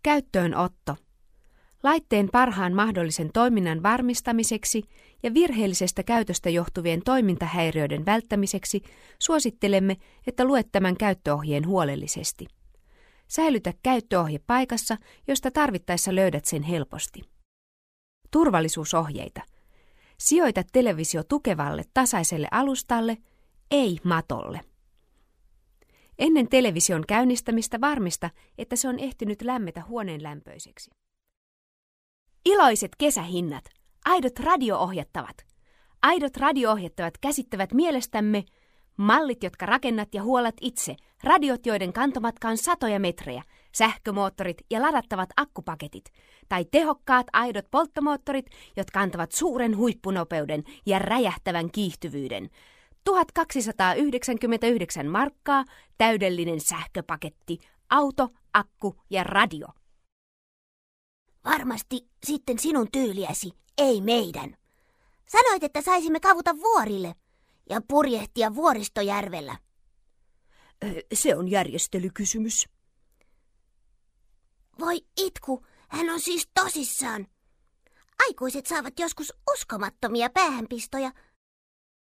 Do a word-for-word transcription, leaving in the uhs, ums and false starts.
Käyttöönotto. Laitteen parhaan mahdollisen toiminnan varmistamiseksi ja virheellisestä käytöstä johtuvien toimintahäiriöiden välttämiseksi suosittelemme, että luet tämän käyttöohjeen huolellisesti. Säilytä käyttöohje paikassa, josta tarvittaessa löydät sen helposti. Turvallisuusohjeita. Sijoita televisio tukevalle tasaiselle alustalle, ei matolle. Ennen television käynnistämistä varmista, että se on ehtinyt lämmetä huoneen lämpöiseksi. Iloiset kesähinnat. Aidot radio-ohjattavat. Aidot radio-ohjattavat käsittävät mielestämme mallit, jotka rakennat ja huolat itse, radiot, joiden kantomatka on satoja metrejä, sähkömoottorit ja ladattavat akkupaketit, tai tehokkaat aidot polttomoottorit, jotka antavat suuren huippunopeuden ja räjähtävän kiihtyvyyden. tuhatkaksisataayhdeksänkymmentäyhdeksän markkaa, täydellinen sähköpaketti, auto, akku ja radio. Varmasti sitten sinun tyyliäsi, ei meidän. Sanoit, että saisimme kavuta vuorille ja purjehtia Vuoristojärvellä. Se on järjestelykysymys. Voi itku, hän on siis tosissaan. Aikuiset saavat joskus uskomattomia päähänpistoja,